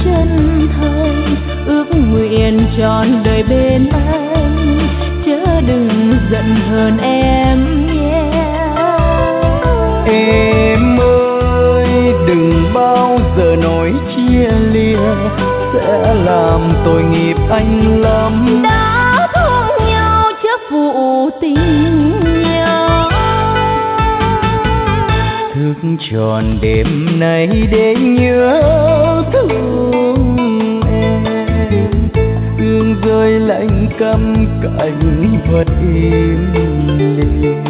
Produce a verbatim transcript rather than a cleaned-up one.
chân thành, ước nguyện trọn đời bên anh, chớ đừng giận hờn em nhé. Em ơi đừng bao giờ nói chia lìa, sẽ làm tội nghiệp anh lắm. Đã thương nhau chớ phụ tình nhau, thức tròn đêm nay để nhớ thương em. Sương rơi lạnh căm cành vật im lìm,